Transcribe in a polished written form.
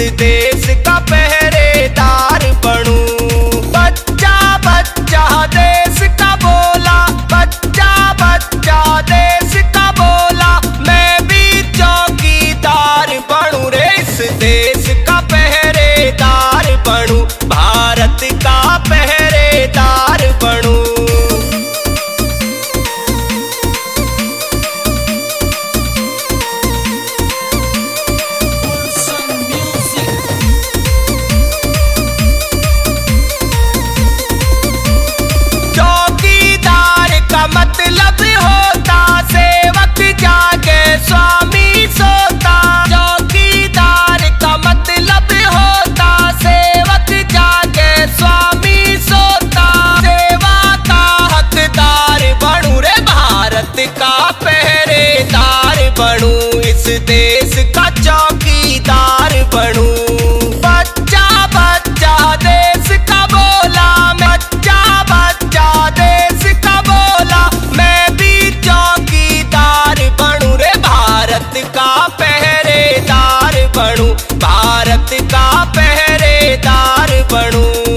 देश का पहरेदार बनूं। बच्चा बच्चा देश का बोला, बच्चा बच्चा देश का बोला, मैं भी चौकीदार बनूं रे। इस देश का पहरेदार बनूं, भारत का पहरेदार बनूं। मतलब होता सेवक जागे स्वामी सोता। चौकीदार का मतलब होता सेवक जागे स्वामी सोता। सेवा का हकदार बनूं रे, भारत का पहरेदार बनूं, इस देश का चौकीदार बनूं। बच्चा बच्चा देश का बोला, बच्चा बच्चा देश का बोला, मैं भी चौकीदार बनूं रे। भारत का पहरेदार बनूं, भारत का पहरेदार बनूं।